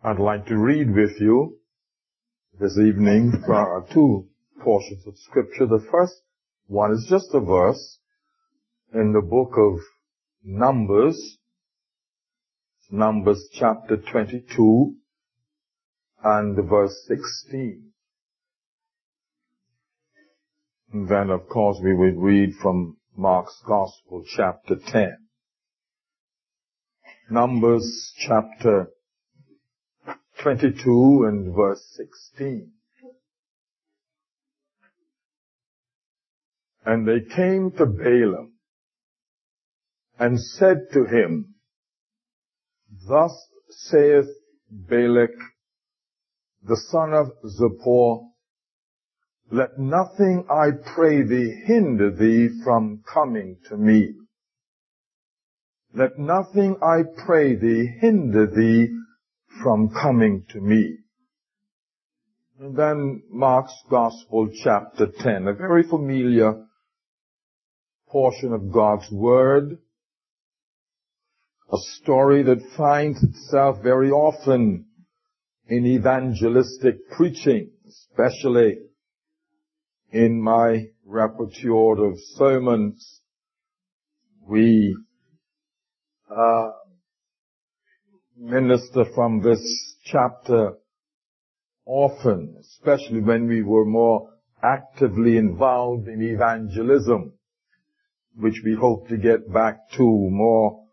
I'd like to read with you this evening two portions of Scripture. The first one is just a verse in the book of Numbers, Numbers chapter 22 and verse 16. And then, of course, we will read from Mark's Gospel, chapter 10. Numbers chapter 22 and verse 16. And they came to Balaam and said to him, Thus saith Balak, the son of Zippor, Let nothing, I pray thee, hinder thee from coming to me. Let nothing, I pray thee, hinder thee from coming to me. And then Mark's Gospel, chapter 10, a very familiar portion of God's Word, a story that finds itself very often in evangelistic preaching, especially in my repertoire of sermons. We minister from this chapter often, especially when we were more actively involved in evangelism, which we hope to get back to more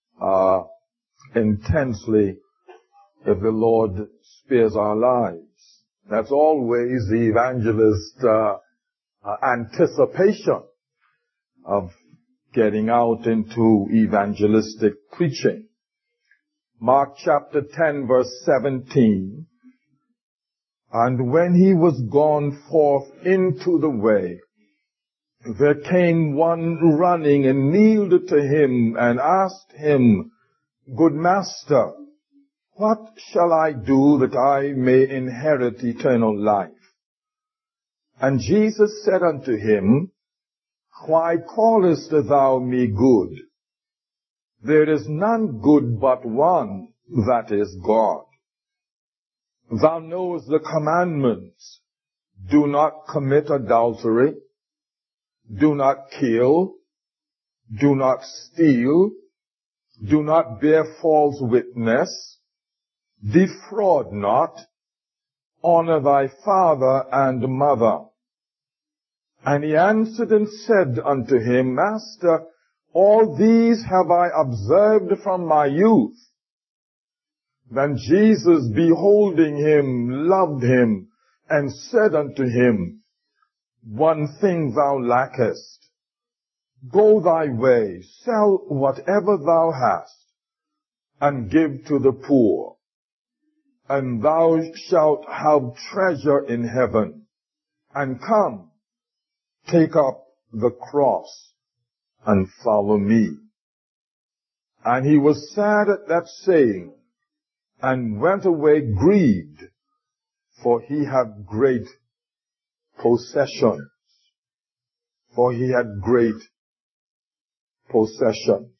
intensely if the Lord spares our lives. That's always the evangelist's anticipation of getting out into evangelistic preaching. Mark chapter 10 verse 17. And when he was gone forth into the way, there came one running and kneeled to him and asked him, Good master, what shall I do that I may inherit eternal life? And Jesus said unto him, Why callest thou me good? There is none good but one, that is God. Thou knowest the commandments. Do not commit adultery. Do not kill. Do not steal. Do not bear false witness. Defraud not. Honor thy father and mother. And he answered and said unto him, Master, all these have I observed from my youth. Then Jesus, beholding him, loved him, and said unto him, One thing thou lackest. Go thy way, sell whatever thou hast, and give to the poor, and thou shalt have treasure in heaven. And come, take up the cross, and follow me. And he was sad at that saying, and went away grieved, for he had great possessions. For he had great possessions.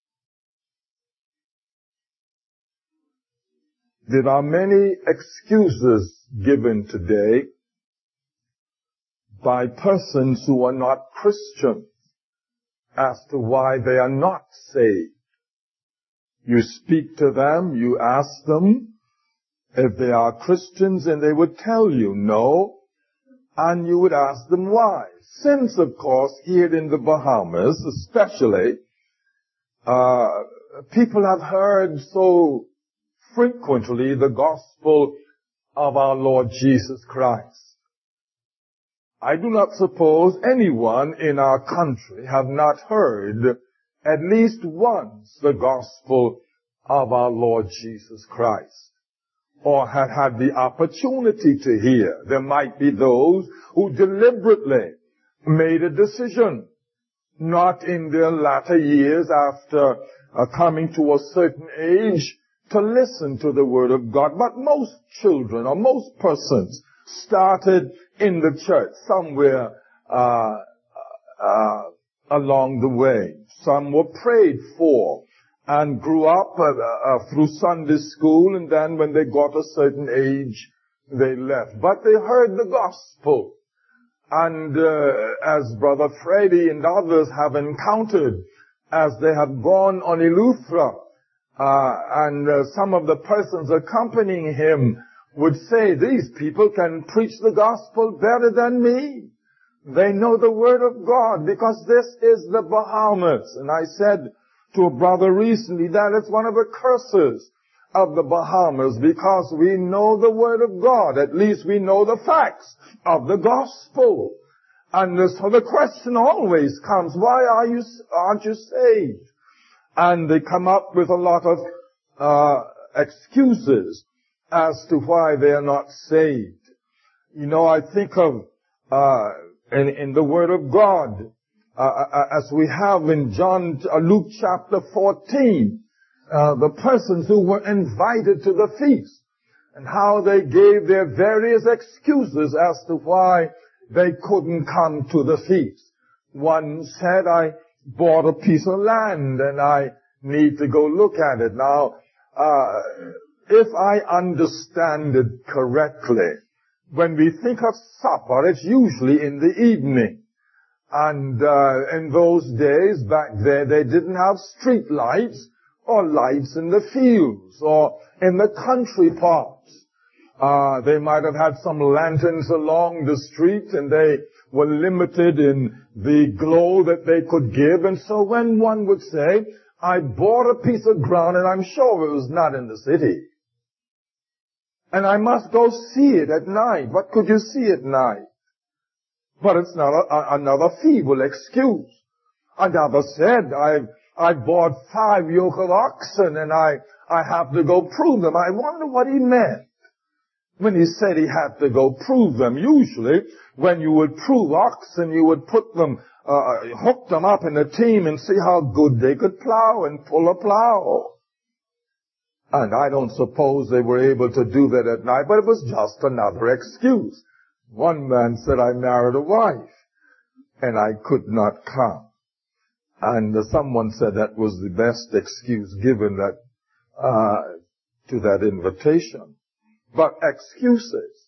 There are many excuses given today by persons who are not Christians as to why they are not saved. You speak to them, you ask them if they are Christians, and they would tell you no, and you would ask them why. Since, of course, here in the Bahamas, especially, people have heard so frequently the gospel of our Lord Jesus Christ. I do not suppose anyone in our country have not heard at least once the gospel of our Lord Jesus Christ, or have had the opportunity to hear. There might be those who deliberately made a decision, not in their latter years after coming to a certain age, to listen to the Word of God. But most children, or most persons, started in the church somewhere along the way. Some were prayed for and grew up through Sunday school, and then when they got a certain age, they left. But they heard the gospel. And as Brother Freddie and others have encountered, as they have gone on Eleuthera, and some of the persons accompanying him would say, these people can preach the gospel better than me. They know the word of God, because this is the Bahamas. And I said to a brother recently that it's one of the curses of the Bahamas, because we know the word of God. At least we know the facts of the gospel. And so the question always comes, why aren't you saved? And they come up with a lot of excuses as to why they are not saved. You know, I think of in the Word of God, as we have in Luke chapter 14, the persons who were invited to the feast, and how they gave their various excuses as to why they couldn't come to the feast. One said, I bought a piece of land and I need to go look at it. Now, if I understand it correctly, when we think of supper, it's usually in the evening. And in those days, back there, they didn't have street lights or lights in the fields or in the country parts. They might have had some lanterns along the street, and they were limited in the glow that they could give. And so when one would say, I bought a piece of ground, and I'm sure it was not in the city, and I must go see it at night. What could you see at night? But it's not another feeble excuse. Another said, I bought 5 yoke of oxen, and I have to go prove them. I wonder what he meant when he said he had to go prove them. Usually, when you would prove oxen, you would put them, hook them up in a team and see how good they could plow and pull a plow. And I don't suppose they were able to do that at night, but it was just another excuse. One man said, I married a wife, and I could not come. And someone said that was the best excuse given to that invitation. But excuses.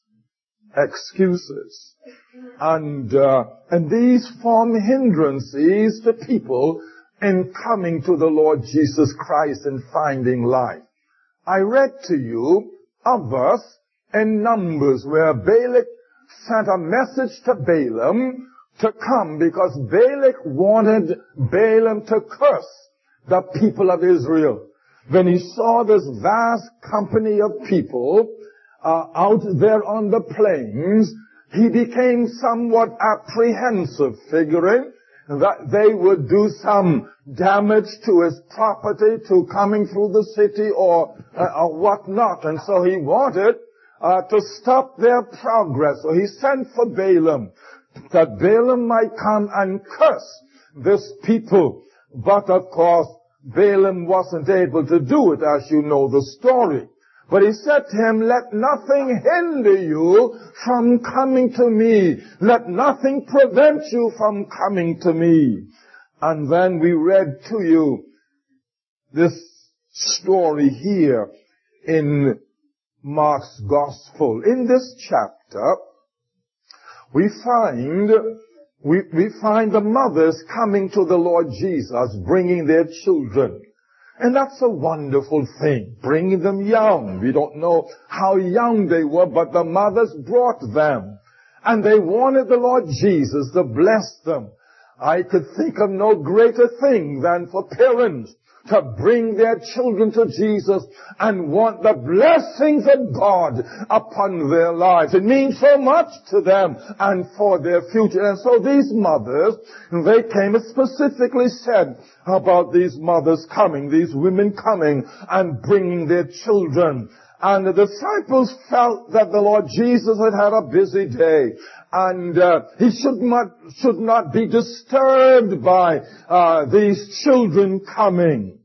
And these form hindrances to people in coming to the Lord Jesus Christ and finding life. I read to you a verse in Numbers where Balak sent a message to Balaam to come, because Balak wanted Balaam to curse the people of Israel. When he saw this vast company of people out there on the plains, he became somewhat apprehensive, figuring that they would do some damage to his property, to coming through the city or whatnot. And so he wanted to stop their progress. So he sent for Balaam, that Balaam might come and curse this people. But of course, Balaam wasn't able to do it, as you know the story. But he said to him, let nothing hinder you from coming to me. Let nothing prevent you from coming to me. And then we read to you this story here in Mark's Gospel. In this chapter, we find the mothers coming to the Lord Jesus, bringing their children. And that's a wonderful thing, bringing them young. We don't know how young they were, but the mothers brought them. And they wanted the Lord Jesus to bless them. I could think of no greater thing than for parents to bring their children to Jesus and want the blessings of God upon their lives. It means so much to them and for their future. And so these mothers, they came, it specifically said about these mothers coming, these women coming and bringing their children. And the disciples felt that the Lord Jesus had had a busy day, and he should not be disturbed by these children coming.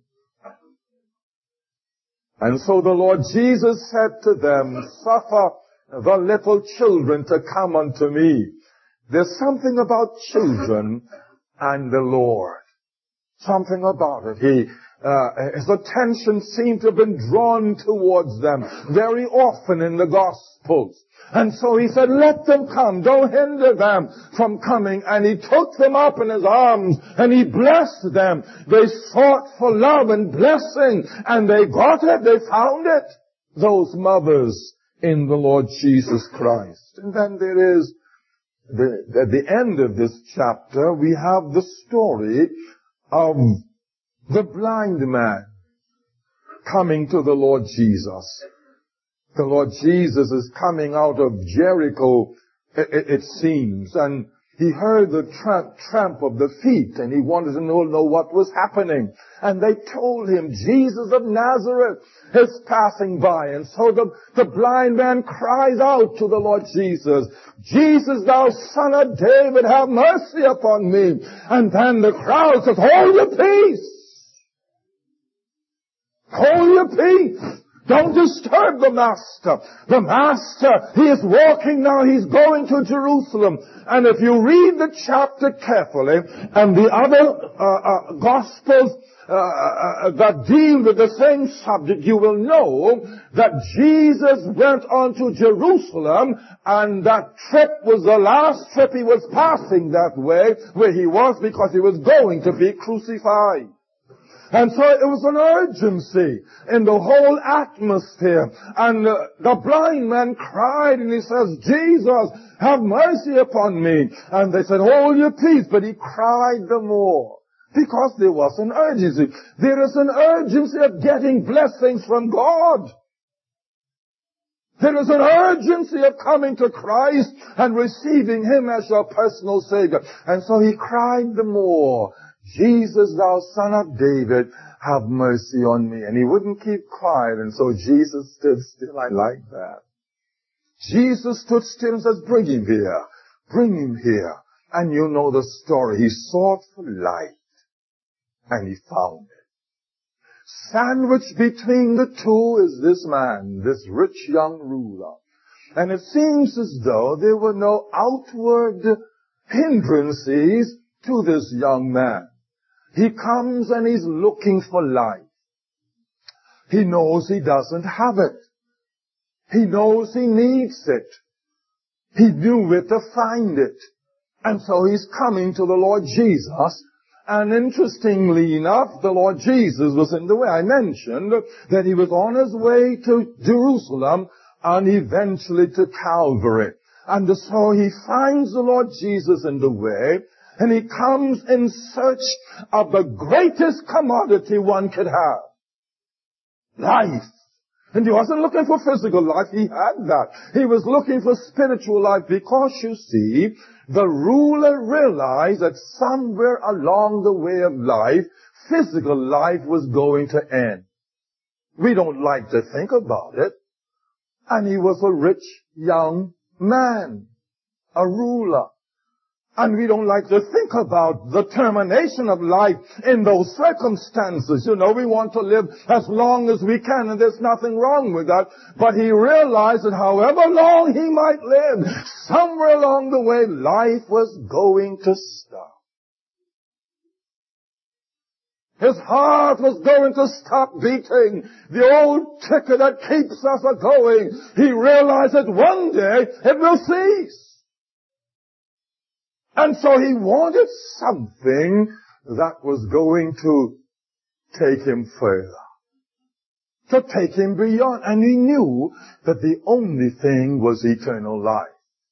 And so the Lord Jesus said to them, suffer the little children to come unto me. There's something about children and the Lord. Something about it. his attention seemed to have been drawn towards them very often in the Gospels. And so he said, let them come. Don't hinder them from coming. And he took them up in his arms and he blessed them. They sought for love and blessing and they got it. They found it. Those mothers in the Lord Jesus Christ. And then there is, at the end of this chapter, we have the story of the blind man coming to the Lord Jesus. The Lord Jesus is coming out of Jericho, it seems, and he heard the tramp of the feet, and he wanted to know what was happening. And they told him, Jesus of Nazareth is passing by. And so the blind man cries out to the Lord Jesus, Jesus, thou son of David, have mercy upon me. And then the crowd says, hold your peace. Hold your peace. Don't disturb the Master. The Master, he is walking now. He's going to Jerusalem. And if you read the chapter carefully, and the other Gospels that deal with the same subject, you will know that Jesus went on to Jerusalem, and that trip was the last trip he was passing that way, where he was, because he was going to be crucified. And so it was an urgency in the whole atmosphere. And the blind man cried and he says, Jesus, have mercy upon me. And they said, hold your peace. But he cried the more because there was an urgency. There is an urgency of getting blessings from God. There is an urgency of coming to Christ and receiving him as your personal Savior. And so he cried the more, Jesus, thou son of David, have mercy on me. And he wouldn't keep quiet, and so Jesus stood still. I like that. Jesus stood still and says, bring him here. Bring him here. And you know the story. He sought for light, and he found it. Sandwiched between the two is this man, this rich young ruler. And it seems as though there were no outward hindrances to this young man. He comes and he's looking for life. He knows he doesn't have it. He knows he needs it. He knew where to find it. And so he's coming to the Lord Jesus. And interestingly enough, the Lord Jesus was in the way. I mentioned that he was on his way to Jerusalem and eventually to Calvary. And so he finds the Lord Jesus in the way. And he comes in search of the greatest commodity one could have. Life. And he wasn't looking for physical life. He had that. He was looking for spiritual life because, you see, the ruler realized that somewhere along the way of life, physical life was going to end. We don't like to think about it. And he was a rich young man, a ruler. And we don't like to think about the termination of life in those circumstances. You know, we want to live as long as we can, and there's nothing wrong with that. But he realized that however long he might live, somewhere along the way, life was going to stop. His heart was going to stop beating. The old ticker that keeps us a-going. He realized that one day it will cease. And so he wanted something that was going to take him further, to take him beyond. And he knew that the only thing was eternal life.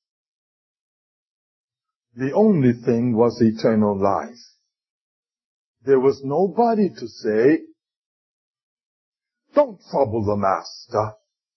The only thing was eternal life. There was nobody to say, don't trouble the Master.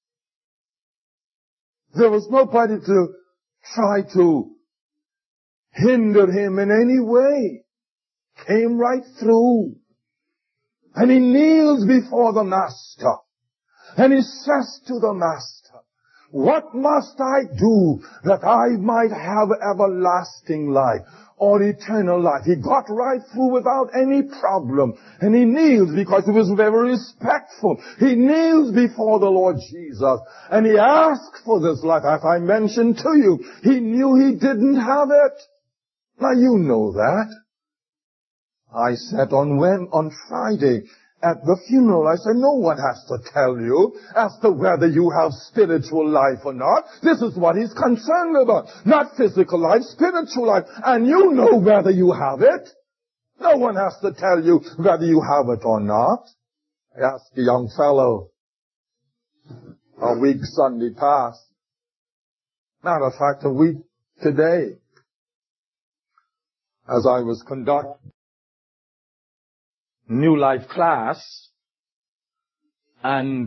There was nobody to try to hinder him in any way. Came right through. And he kneels before the Master. And he says to the Master, what must I do that I might have everlasting life or eternal life? He got right through without any problem. And he kneels because he was very respectful. He kneels before the Lord Jesus. And he asked for this life. As I mentioned to you, he knew he didn't have it. Now you know that. I said on Friday at the funeral. I said, no one has to tell you as to whether you have spiritual life or not. This is what he's concerned about. Not physical life, spiritual life. And you know whether you have it. No one has to tell you whether you have it or not. I asked a young fellow a week Sunday past. Matter of fact, a week today, as I was conducting New Life class, and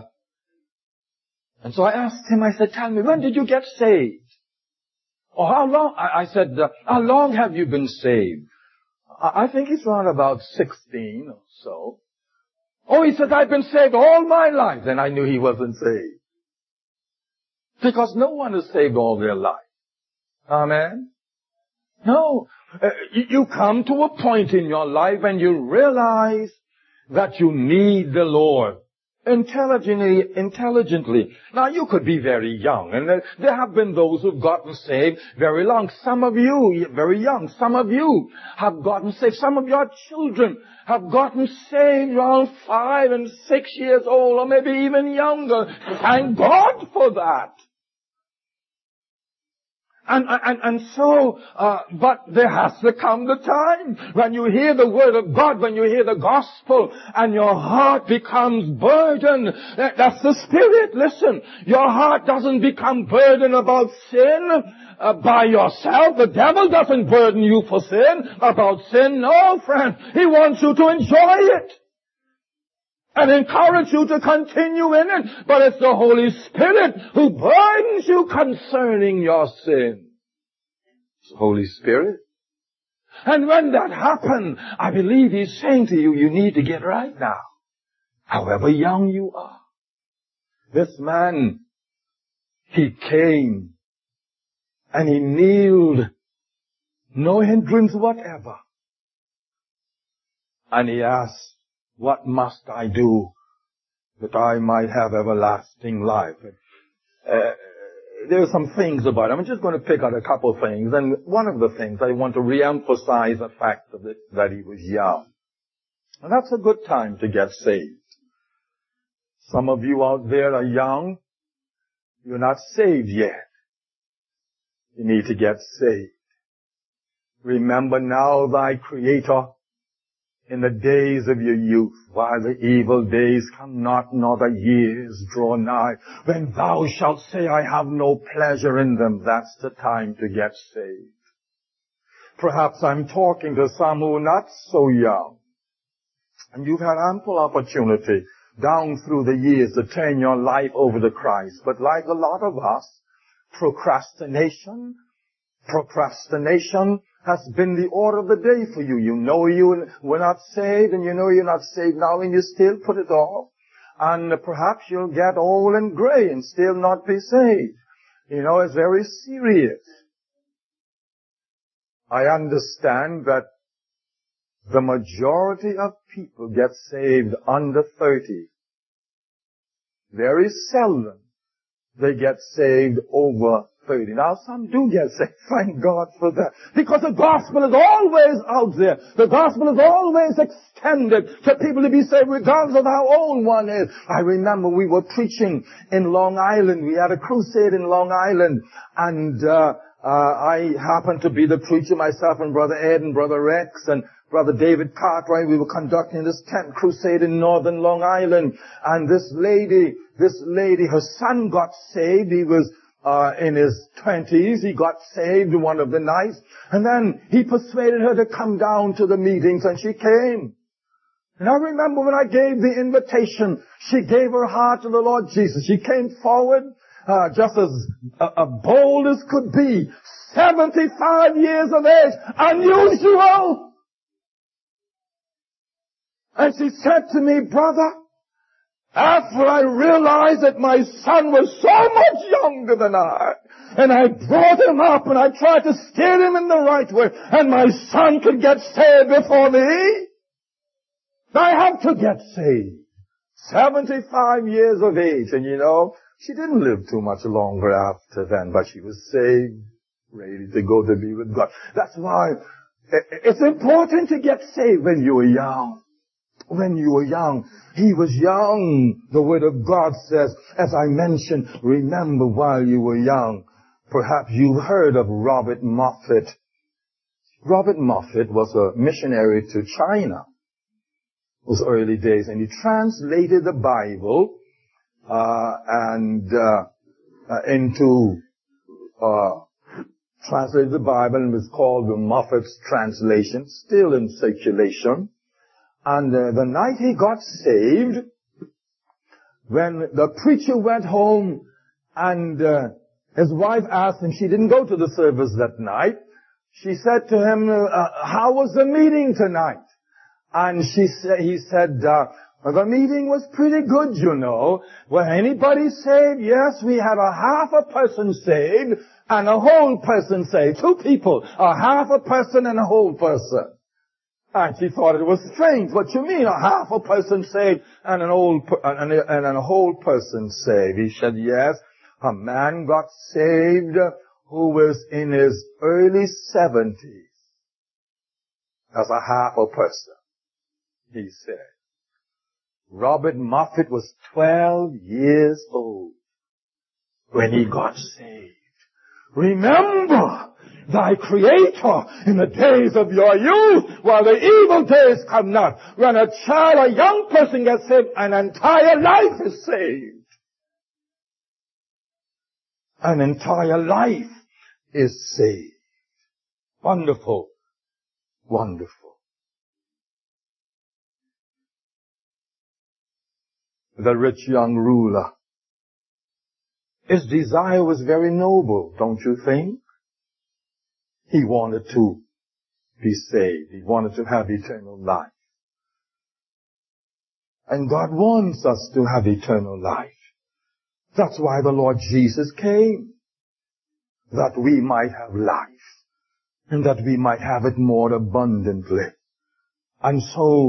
so I asked him, I said, tell me, when did you get saved? Or how long? I said, how long have you been saved? I think it's around about 16 or so. Oh, he said, I've been saved all my life. Then I knew he wasn't saved. Because no one is saved all their life. Amen? No. You come to a point in your life and you realize that you need the Lord intelligently. Now, you could be very young, and there have been those who've gotten saved very long. Some of you, very young, some of you have gotten saved. Some of your children have gotten saved around 5 and 6 years old, or maybe even younger. Thank God for that. But there has to come the time when you hear the word of God, when you hear the gospel, and your heart becomes burdened. That's the Spirit. Listen, your heart doesn't become burdened about sin by yourself. The devil doesn't burden you for sin, about sin. No, friend. He wants you to enjoy it and encourage you to continue in it. But it's the Holy Spirit who burdens you concerning your sin. It's the Holy Spirit. And when that happens, I believe He's saying to you, you need to get right now. However young you are. This man, he came and he kneeled, no hindrance whatever. And he asked, what must I do that I might have everlasting life? There are some things about it. I'm just going to pick out a couple of things. And one of the things, I want to reemphasize the fact of it, that he was young. And that's a good time to get saved. Some of you out there are young. You're not saved yet. You need to get saved. Remember now thy Creator in the days of your youth, while the evil days come not, nor the years draw nigh, when thou shalt say, I have no pleasure in them. That's the time to get saved. Perhaps I'm talking to some who are not so young, and you've had ample opportunity down through the years to turn your life over to Christ. But like a lot of us, procrastination has been the order of the day for you. You know you were not saved, and you know you're not saved now, and you still put it off. And perhaps you'll get old and gray and still not be saved. You know, it's very serious. I understand that the majority of people get saved under 30. Very seldom they get saved over 30. Now, some do get saved. Thank God for that. Because the gospel is always out there. The gospel is always extended to people to be saved regardless of how old one is. I remember we were preaching in Long Island. We had a crusade in Long Island. And I happened to be the preacher, myself and Brother Ed and Brother Rex and Brother David Cartwright. We were conducting this tent crusade in northern Long Island. And this lady, her son got saved. He was in his 20s. He got saved one of the nights. And then he persuaded her to come down to the meetings, and she came. And I remember when I gave the invitation, she gave her heart to the Lord Jesus. She came forward, just as bold as could be. 75 years of age. Unusual. And she said to me, brother, after I realized that my son was so much younger than I, and I brought him up and I tried to steer him in the right way, and my son could get saved before me, I have to get saved. 75 years of age. And you know, she didn't live too much longer after then, but she was saved, ready to go to be with God. That's why it's important to get saved when you're young. when you were young. He was young. The Word of God says, as I mentioned, remember while you were young. Perhaps you've heard of Robert Moffat. Robert Moffat was a missionary to China. Those early days, and he translated the Bible translated the Bible, and it was called the Moffat's Translation, still in circulation. And the night he got saved, when the preacher went home and his wife asked him, she didn't go to the service that night. She said to him, how was the meeting tonight? And he said, the meeting was pretty good, you know. Was anybody saved? Yes, we had a half a person saved and a whole person saved. 2 people, a half a person and a whole person. And she thought it was strange. What you mean, a half a person saved and a whole person saved? He said, yes, a man got saved who was in his early 70s as a half a person, he said. Robert Moffat was 12 years old when he got saved. Remember thy Creator in the days of your youth, while the evil days come not. When a child, a young person gets saved, an entire life is saved. An entire life is saved. Wonderful. Wonderful. The rich young ruler. His desire was very noble, don't you think? He wanted to be saved. He wanted to have eternal life. And God wants us to have eternal life. That's why the Lord Jesus came. That we might have life. And that we might have it more abundantly. And so,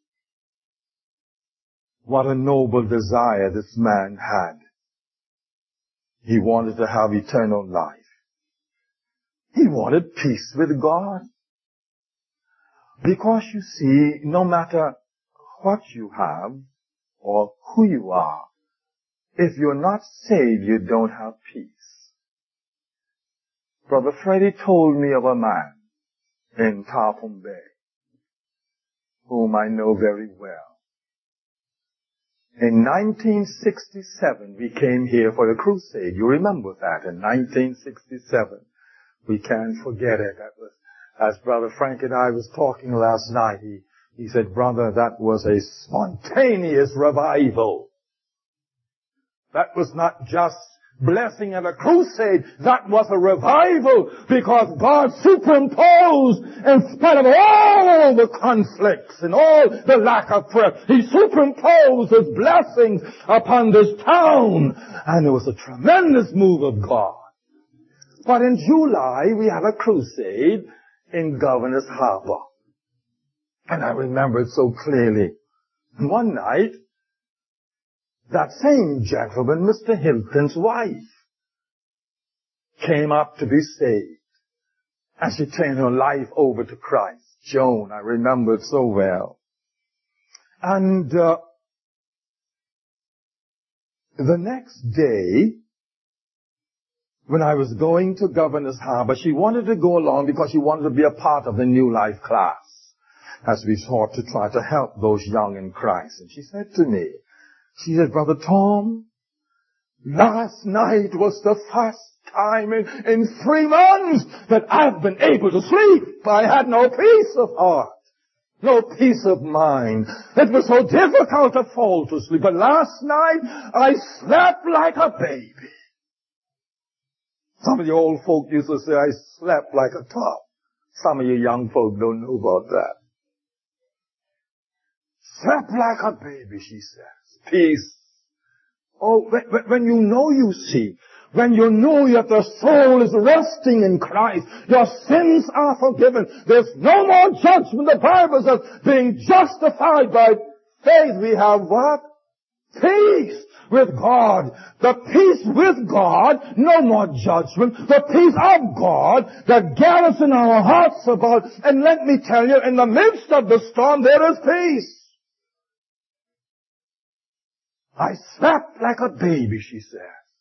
what a noble desire this man had. He wanted to have eternal life. He wanted peace with God. Because you see, no matter what you have or who you are, if you're not saved, you don't have peace. Brother Freddie told me of a man in Tarpon Bay, whom I know very well. In 1967, we came here for a crusade. You remember that, in 1967. We can't forget it. That was, as Brother Frank and I was talking last night, he said, brother, that was a spontaneous revival. That was not just blessing at a crusade. That was a revival because God superimposed, in spite of all the conflicts and all the lack of prayer, He superimposed His blessings upon this town. And it was a tremendous move of God. But in July, we had a crusade in Governor's Harbor. And I remember it so clearly. And one night, that same gentleman, Mr. Hilton's wife, came up to be saved. And she turned her life over to Christ. Joan, I remember it so well. And the next day, when I was going to Governor's Harbor, she wanted to go along because she wanted to be a part of the New Life class, as we sought to try to help those young in Christ. And she said to me, she said, Brother Tom, last night was the first time in 3 months that I've been able to sleep. I had no peace of heart, no peace of mind. It was so difficult to fall to sleep. But last night, I slept like a baby. Some of you old folk used to say, I slept like a top. Some of you young folk don't know about that. Slept like a baby, she says. Peace. Oh, when you know, you see, when you know that the soul is resting in Christ, your sins are forgiven. There's no more judgment. The Bible says, being justified by faith, we have what? Peace with God. The peace with God, no more judgment. The peace of God that gathers in our hearts about. And let me tell you, in the midst of the storm, there is peace. I slept like a baby, she says.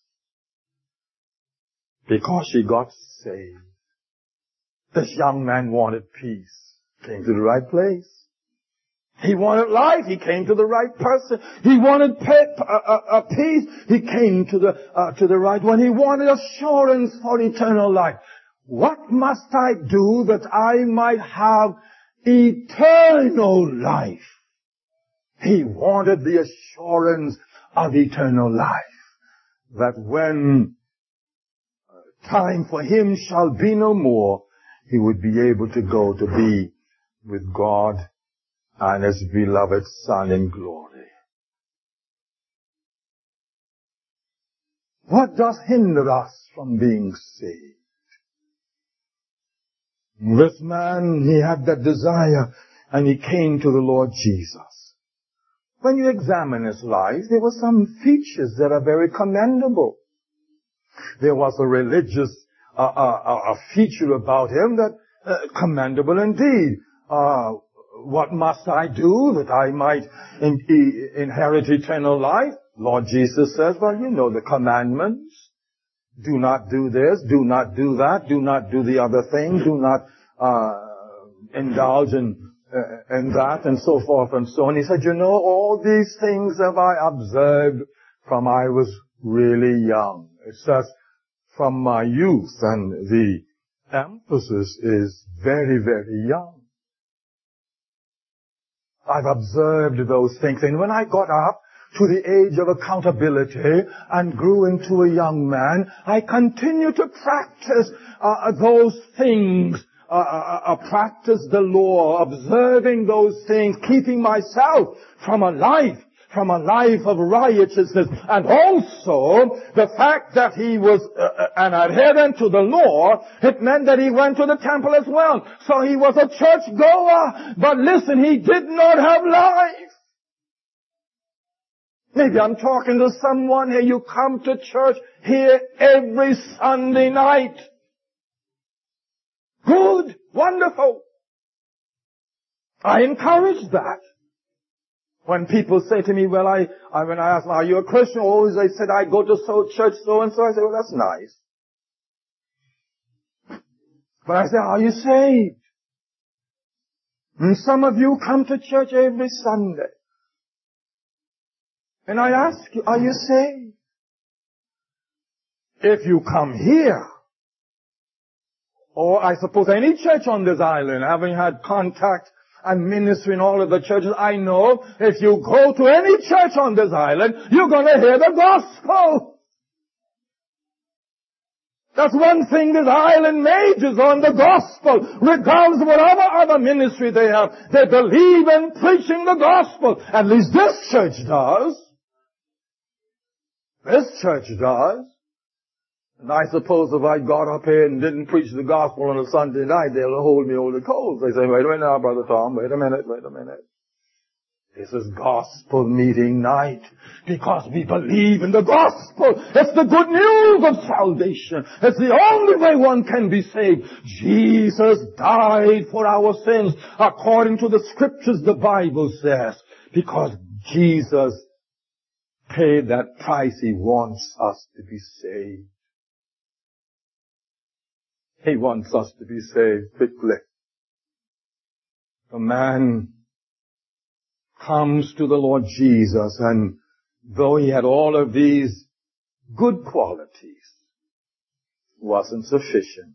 Because she got saved. This young man wanted peace. Came to the right place. He wanted life. He came to the right person. He wanted peace. He came to the right one. He wanted assurance for eternal life. What must I do that I might have eternal life? He wanted the assurance of eternal life. That when time for him shall be no more, he would be able to go to be with God and his beloved Son in glory. What does hinder us from being saved? This man, he had that desire and he came to the Lord Jesus. When you examine his life, there were some features that are very commendable. There was a religious a feature about him that commendable indeed. What must I do that I might inherit eternal life? Lord Jesus says, well, you know the commandments. Do not do this, do not do that, do not do the other thing, do not indulge in that, and so forth and so on. He said, you know, all these things have I observed from I was really young. It says, from my youth, and the emphasis is very, very young. I've observed those things, and when I got up to the age of accountability and grew into a young man, I continued to practice those things, practice the law, observing those things, keeping myself from a life of righteousness. And also, the fact that he was an adherent to the law, it meant that he went to the temple as well. So he was a church goer, but listen, he did not have life. Maybe I'm talking to someone here. You come to church here every Sunday night. Good, wonderful. I encourage that. When people say to me, well, when I ask them, are you a Christian? Always they said, I go to church so and so. I say, well, that's nice. But I say, are you saved? And some of you come to church every Sunday. And I ask you, are you saved? If you come here, or I suppose any church on this island, having had contact and ministry in all of the churches, I know if you go to any church on this island, you're going to hear the gospel. That's one thing this island majors on, the gospel. Regardless of whatever other ministry they have, they believe in preaching the gospel. At least this church does. This church does. And I suppose if I got up here and didn't preach the gospel on a Sunday night, they'll hold me over the coals. They say, wait a minute now, Brother Tom, wait a minute. This is gospel meeting night because we believe in the gospel. It's the good news of salvation. It's the only way one can be saved. Jesus died for our sins according to the scriptures, the Bible says. Because Jesus paid that price, he wants us to be saved. He wants us to be saved quickly. The man comes to the Lord Jesus, and though he had all of these good qualities, wasn't sufficient.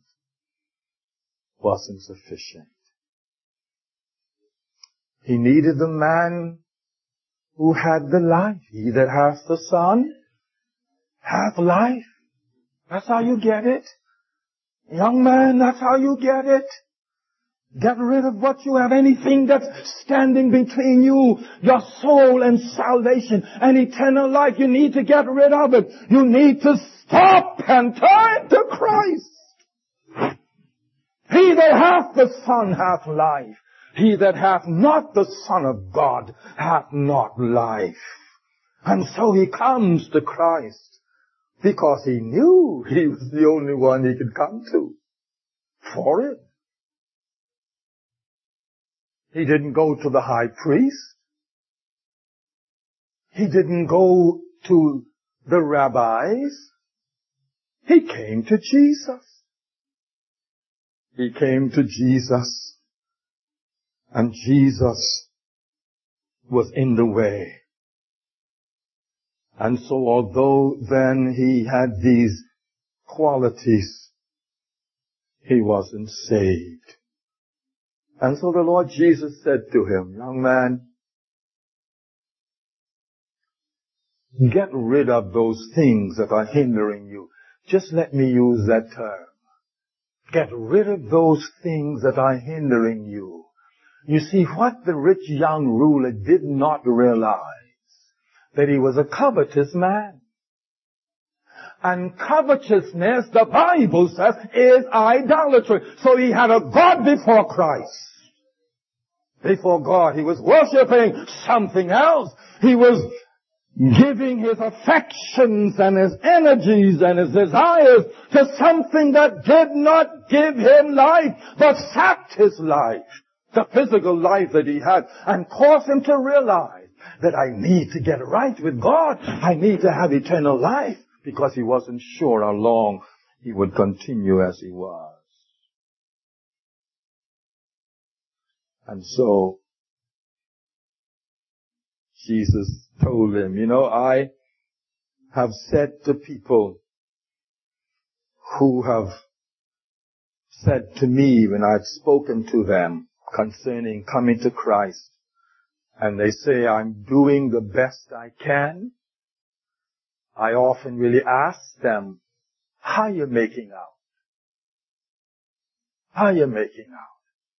He needed the man who had the life. He that hath the Son hath life. That's how you get it. Young man, that's how you get it. Get rid of what you have, anything that's standing between you, your soul and salvation and eternal life. You need to get rid of it. You need to stop and turn to Christ. He that hath the Son hath life. He that hath not the Son of God hath not life. And so he comes to Christ because he knew he was the only one he could come to for it. He didn't go to the high priest. He didn't go to the rabbis. He came to Jesus. He came to Jesus. And Jesus was in the way. And so although then he had these qualities, he wasn't saved. And so the Lord Jesus said to him, young man, get rid of those things that are hindering you. Just let me use that term. Get rid of those things that are hindering you. You see, what the rich young ruler did not realize, that he was a covetous man. And covetousness, the Bible says, is idolatry. So he had a God before Christ. Before God, he was worshiping something else. He was giving his affections and his energies and his desires to something that did not give him life, but sapped his life, the physical life that he had, and caused him to realize that I need to get right with God. I need to have eternal life, because he wasn't sure how long he would continue as he was. And so Jesus told him, I have said to people who have said to me when I've spoken to them concerning coming to Christ, and they say I'm doing the best I can, I often really ask them, how are you making out? How are you making out?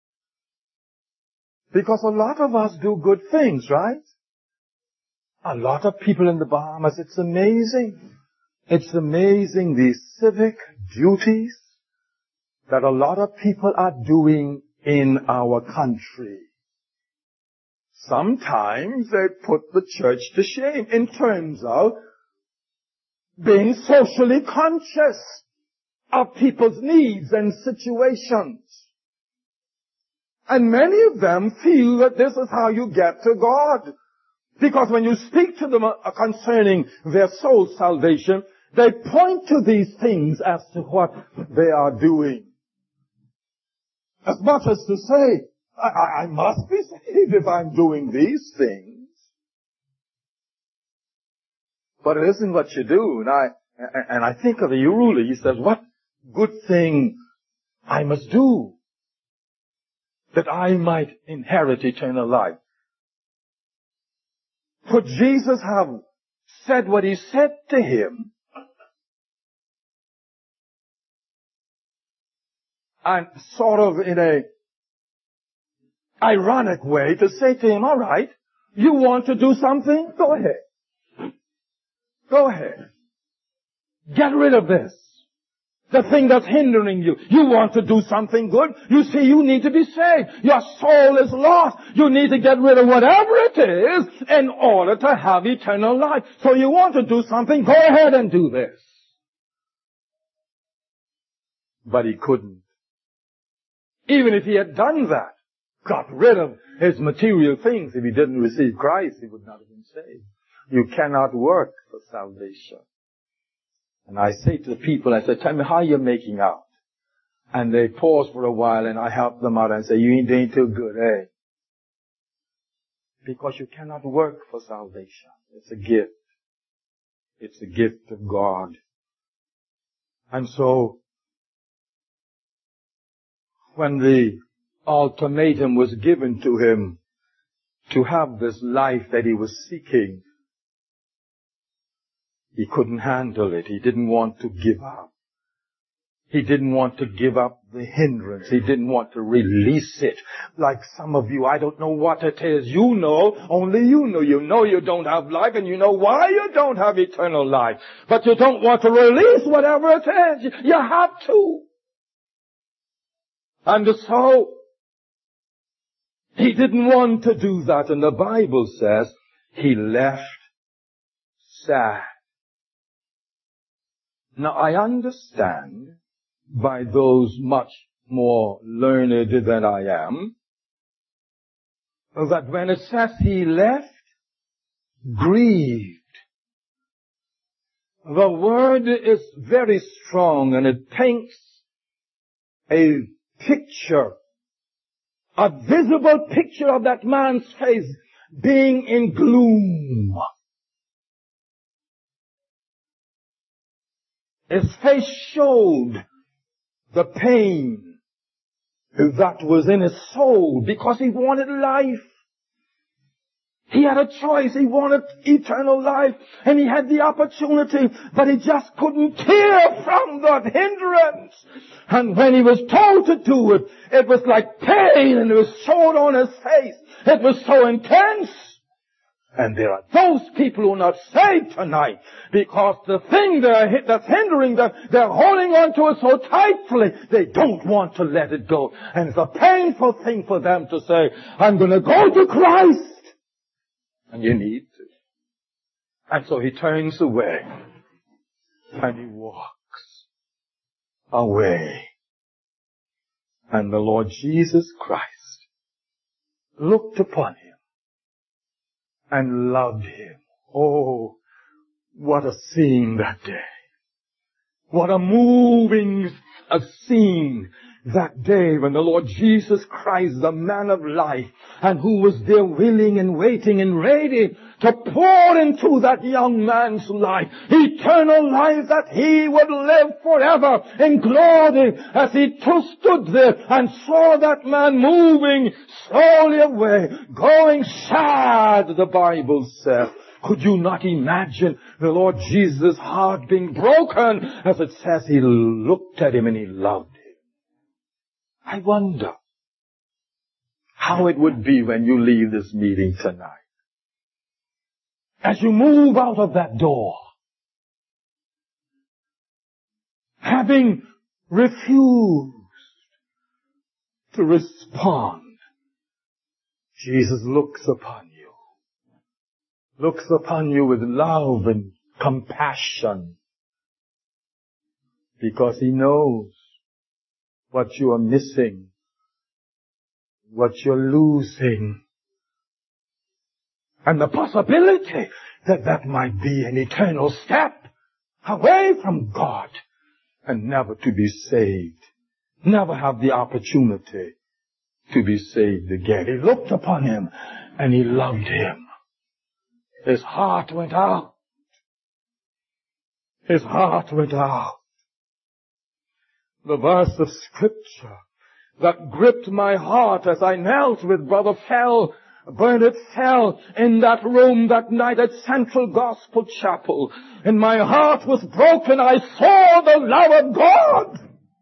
Because a lot of us do good things, right? A lot of people in the Bahamas, it's amazing. It's amazing the civic duties that a lot of people are doing in our country. Sometimes they put the church to shame in terms of being socially conscious of people's needs and situations. And many of them feel that this is how you get to God. Because when you speak to them concerning their soul salvation, they point to these things as to what they are doing. As much as to say, I must be saved if I'm doing these things. But it isn't what you do. And I think of the ruler. He says, what good thing I must do that I might inherit eternal life? Could Jesus have said what he said to him? And sort of in a ironic way to say to him, all right, you want to do something? Go ahead. Go ahead. Get rid of this. The thing that's hindering you. You want to do something good. You see, you need to be saved. Your soul is lost. You need to get rid of whatever it is in order to have eternal life. So you want to do something, go ahead and do this. But he couldn't. Even if he had done that, got rid of his material things, if he didn't receive Christ, he would not have been saved. You cannot work for salvation. And I say to the people, I say, tell me how you're making out. And they pause for a while and I help them out and say, you ain't doing too good, eh? Because you cannot work for salvation. It's a gift. It's a gift of God. And so, when the ultimatum was given to him to have this life that he was seeking, he couldn't handle it. He didn't want to give up. He didn't want to give up the hindrance. He didn't want to release it. Like some of you, I don't know what it is. You know, only you know. You know you don't have life and you know why you don't have eternal life. But you don't want to release whatever it is. You have to. And so, he didn't want to do that. And the Bible says he left sad. Now, I understand by those much more learned than I am that when it says he left, grieved. The word is very strong, and it paints a picture, a visible picture of that man's face being in gloom. His face showed the pain that was in his soul because he wanted life. He had a choice. He wanted eternal life, and he had the opportunity, but he just couldn't tear from that hindrance. And when he was told to do it, it was like pain, and it was shown on his face. It was so intense. And there are those people who are not saved tonight because the thing that's hindering them, they're holding on to it so tightly, they don't want to let it go. And it's a painful thing for them to say, I'm going to go to Christ. And you need to. And so he turns away and he walks away. And the Lord Jesus Christ looked upon him and loved him. Oh, what a scene that day. What a moving scene that day when the Lord Jesus Christ, the man of life, and who was there willing and waiting and ready to pour into that young man's life eternal life that he would live forever in glory, as he stood there and saw that man moving slowly away, going sad, the Bible says. Could you not imagine the Lord Jesus' heart being broken, as it says he looked at him and he loved him? I wonder how it would be when you leave this meeting tonight. As you move out of that door, having refused to respond, Jesus looks upon you with love and compassion, because he knows what you are missing, what you're losing, and the possibility that might be an eternal step away from God and never to be saved, never have the opportunity to be saved again. He looked upon him and he loved him. His heart went out. His heart went out. The verse of Scripture that gripped my heart as I knelt with Brother Bernard Fell in that room that night at Central Gospel Chapel, and my heart was broken. I saw the love of God.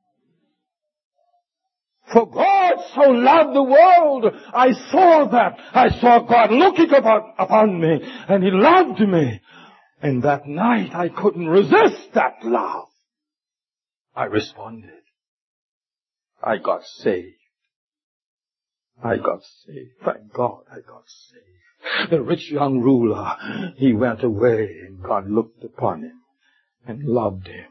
For God so loved the world. I saw that. I saw God looking upon me, and he loved me. And that night I couldn't resist that love. I responded. I got saved. I got saved. Thank God I got saved. The rich young ruler, he went away and God looked upon him and loved him.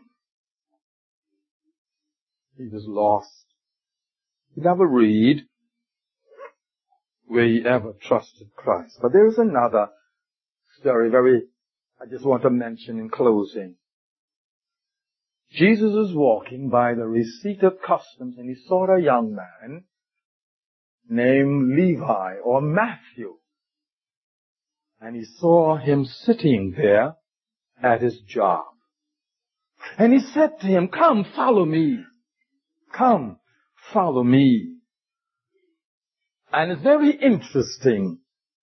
He was lost. You never read where he ever trusted Christ. But there is another story I just want to mention in closing. Jesus was walking by the receipt of customs and he saw a young man named Levi or Matthew. And he saw him sitting there at his job. And he said to him, "Come, follow me. Come, follow me." And it's very interesting.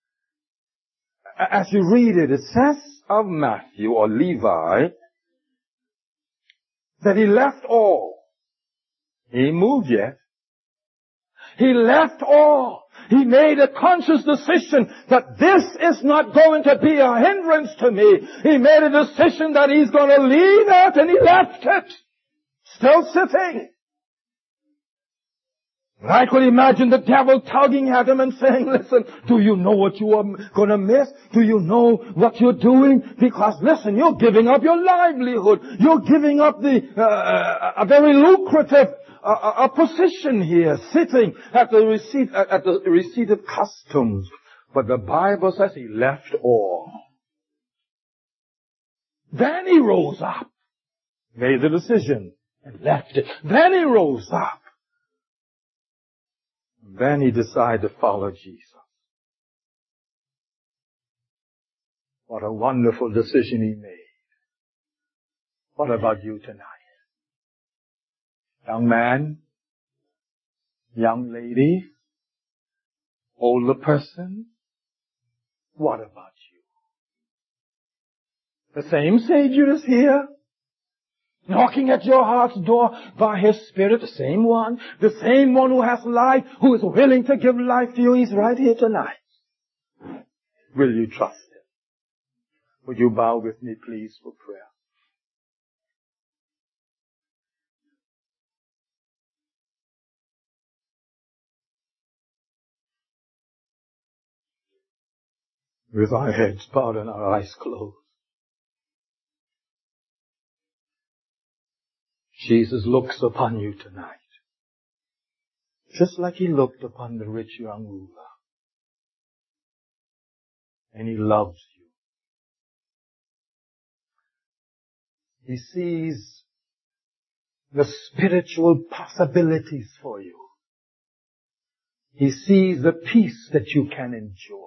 As you read it, it says of Matthew or Levi that he left all. He ain't moved yet. He left all. He made a conscious decision that this is not going to be a hindrance to me. He made a decision that he's going to leave it, and he left it. Still sitting. I could imagine the devil tugging at him and saying, "Listen, do you know what you are going to miss? Do you know what you're doing? Because listen, you're giving up your livelihood. You're giving up a very lucrative a position here, sitting at the receipt of customs." But the Bible says he left all. Then he rose up, made the decision, and left it. Then he rose up. Then he decided to follow Jesus. What a wonderful decision he made. What about you tonight? Young man, young lady, older person, what about you? The same Savior is here, knocking at your heart's door by His Spirit, the same one who has life, who is willing to give life to you. He's right here tonight. Will you trust Him? Would you bow with me, please, for prayer? With our heads bowed and our eyes closed, Jesus looks upon you tonight, just like He looked upon the rich young ruler. And He loves you. He sees the spiritual possibilities for you. He sees the peace that you can enjoy.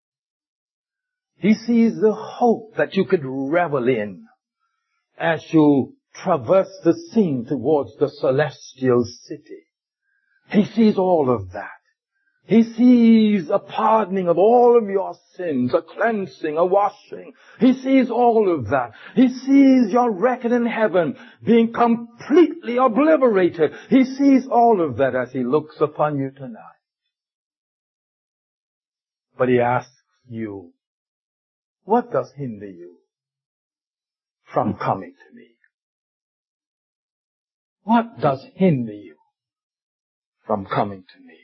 He sees the hope that you could revel in as you traverse the scene towards the celestial city. He sees all of that. He sees a pardoning of all of your sins, a cleansing, a washing. He sees all of that. He sees your record in heaven being completely obliterated. He sees all of that as He looks upon you tonight. But He asks you, what does hinder you from coming to me? What does hinder you from coming to me?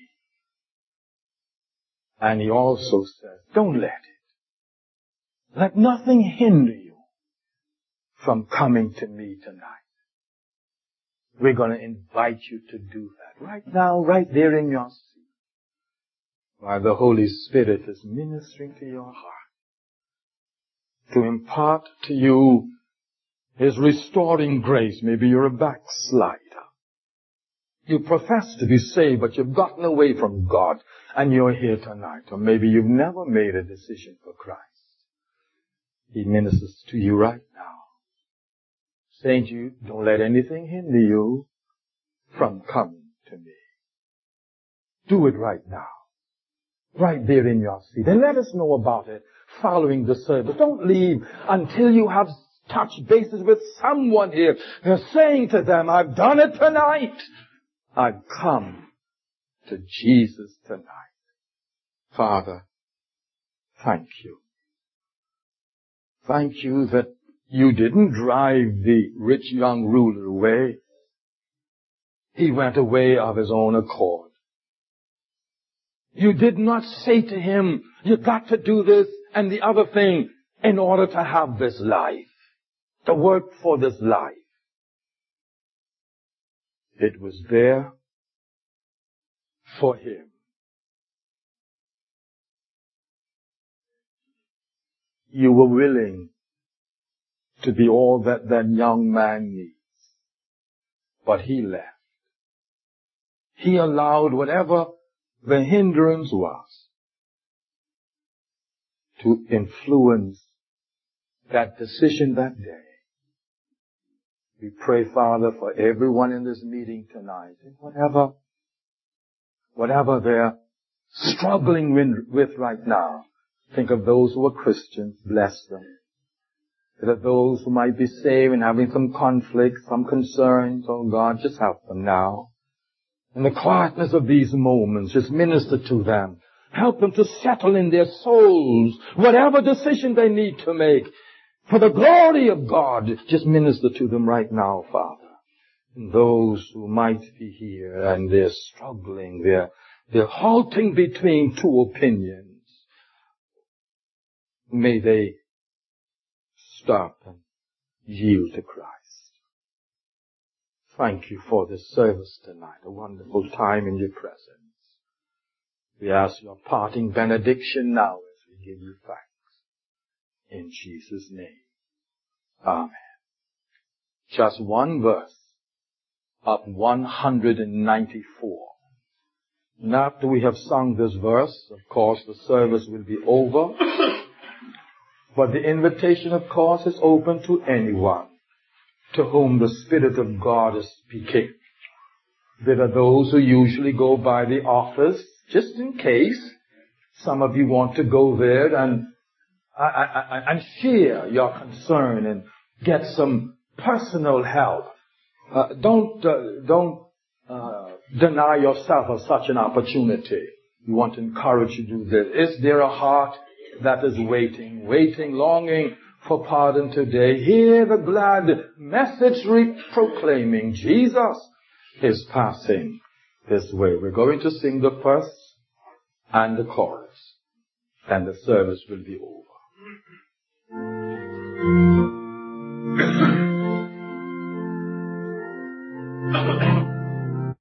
And He also says, don't let it. Let nothing hinder you from coming to me tonight. We're going to invite you to do that right now, right there in your seat, while the Holy Spirit is ministering to your heart, to impart to you His restoring grace. Maybe you're a backslider. You profess to be saved, but you've gotten away from God, and you're here tonight. Or maybe you've never made a decision for Christ. He ministers to you right now, saying to you, don't let anything hinder you from coming to me. Do it right now, right there in your seat. And let us know about it following the service. Don't leave until you have touched bases with someone here. You're saying to them, I've done it tonight. I've come to Jesus tonight. Father, thank you. Thank you that you didn't drive the rich young ruler away. He went away of his own accord. You did not say to him, you've got to do this and the other thing in order to have this life, to work for this life. It was there for him. You were willing to be all that that young man needs. But he left. He allowed whatever the hindrance was to influence that decision that day. We pray, Father, for everyone in this meeting tonight, and whatever they're struggling with right now. Think of those who are Christians, bless them. There are those who might be saved and having some conflict, some concerns. Oh God, just help them now. In the quietness of these moments, just minister to them. Help them to settle in their souls whatever decision they need to make. For the glory of God, just minister to them right now, Father. And those who might be here and they're struggling, they're halting between two opinions. May they stop and yield to Christ. Thank you for this service tonight, a wonderful time in your presence. We ask your parting benediction now as we give you thanks. In Jesus' name. Amen. Just one verse of 194. And after we have sung this verse, of course, the service will be over. But the invitation, of course, is open to anyone to whom the Spirit of God is speaking. There are those who usually go by the office, just in case some of you want to go there and share your concern and get some personal help. Don't deny yourself of such an opportunity. We want to encourage you to do this. Is there a heart that is waiting, longing for pardon today? Hear the glad message proclaiming Jesus is passing this way. We're going to sing the verse and the chorus, and the service will be over.